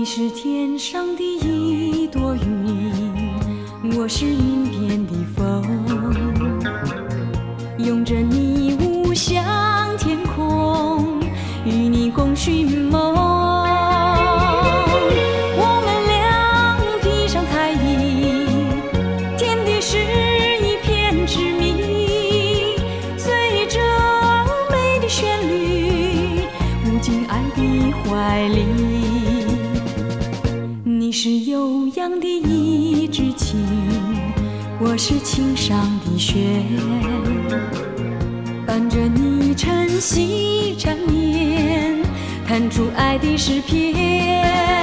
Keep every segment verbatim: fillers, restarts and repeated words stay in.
是天上的一朵云，我是云边的风，拥着你舞向天空，与你共寻梦。我们俩披上彩衣，天地是一片痴迷，随着美的旋律，舞进爱的怀里。你是悠扬的一支琴，我是琴上的弦，伴着你晨曦缠绵，弹出爱的诗篇。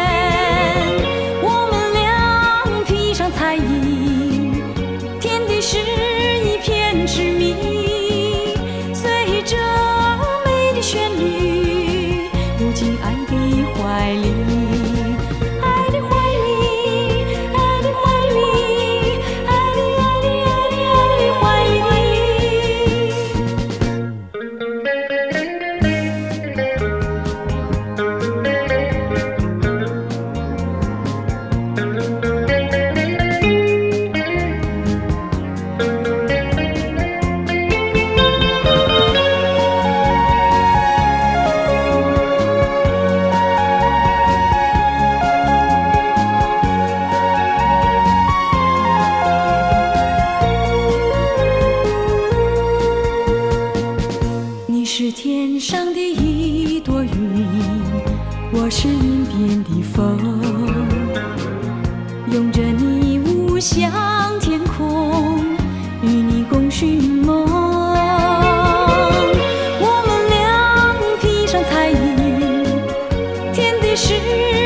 我们俩披上彩衣，天地是一片痴迷，随着美的旋律，舞进爱的怀里。你是天上的一朵云，我是云边的风，拥着你舞向天空，与你共寻梦。我们俩披上彩衣，天地是